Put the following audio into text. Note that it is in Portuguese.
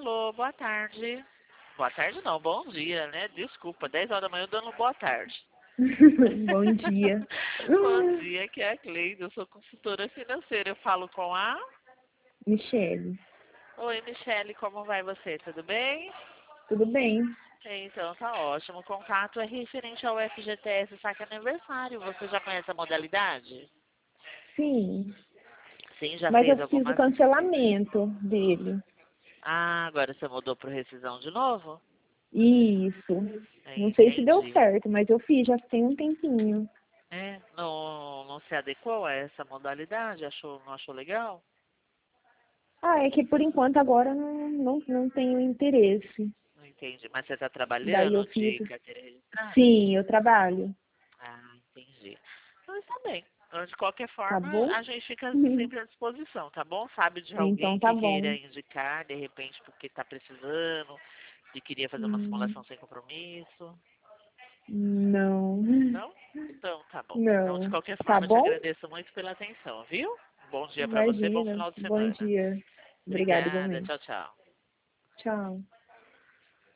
Alô, boa tarde. Boa tarde não, bom dia, né? Desculpa, 10 horas da manhã eu dando boa tarde. Bom dia. Bom dia, aqui é a Cleide, eu sou consultora financeira. Eu falo com a... Michele, Oi, Michele, como vai você? Tudo bem? tudo bem? Então, tá ótimo. O contato é referente ao FGTS Saque Aniversário. Você já conhece a modalidade? Sim, Sim, já mas eu fez fiz o algumas... cancelamento dele. Ah, agora você mudou para rescisão de novo? Isso. Não sei se deu Entendi. certo, mas eu fiz já tem um tempinho. É, não se adequou a essa modalidade? Não achou legal? Ah, é que por enquanto agora não tenho interesse. Não entendi. Mas você está Daí eu trabalhando fiz. de carteira registrada? Sim, eu trabalho. Ah, entendi. Então está bem. Então, de qualquer Tá forma, bom? a gente fica sempre à disposição, tá bom? Sabe de Então alguém tá que queira bom. indicar, de repente, porque está precisando, de queria fazer uma Hum, simulação sem compromisso? não. Não? Então, tá bom. Então, de Não. qualquer Tá forma, eu te bom? agradeço muito pela atenção, viu? Bom dia para você, bom Imagina. final de Bom semana. dia. Obrigada Obrigada, igualmente. tchau, tchau. Tchau.